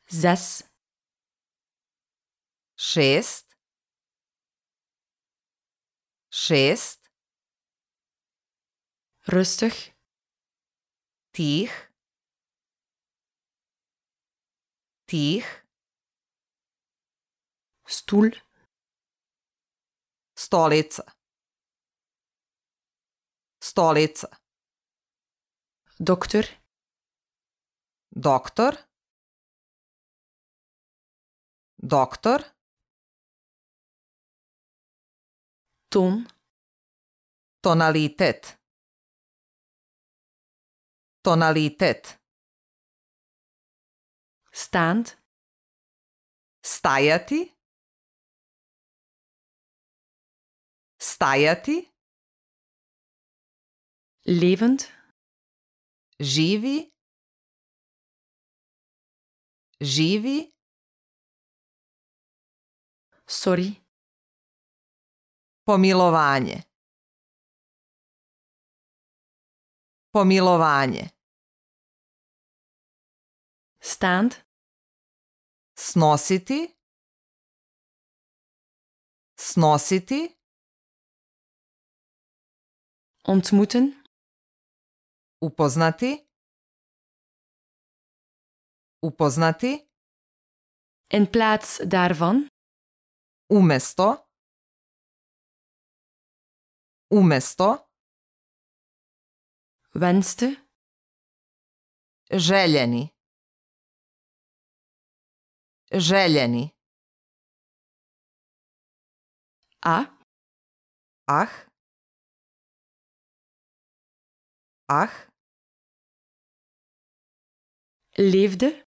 6, 6, 6, rustig, tih, tih, stoel, stolica, stolica, dokter, doktor, doktor, toon, tonalitet, tonalitet, staand, stajati, stajati, levend, živi, živi, sorry, pomilovanje, pomilovanje, staand, snositi, snositi, ontmoeten, upoznati, upoznati, in plaats daarvan, umesto, umesto, wenste, željeni, željeni, ah, ah, ah, leefde,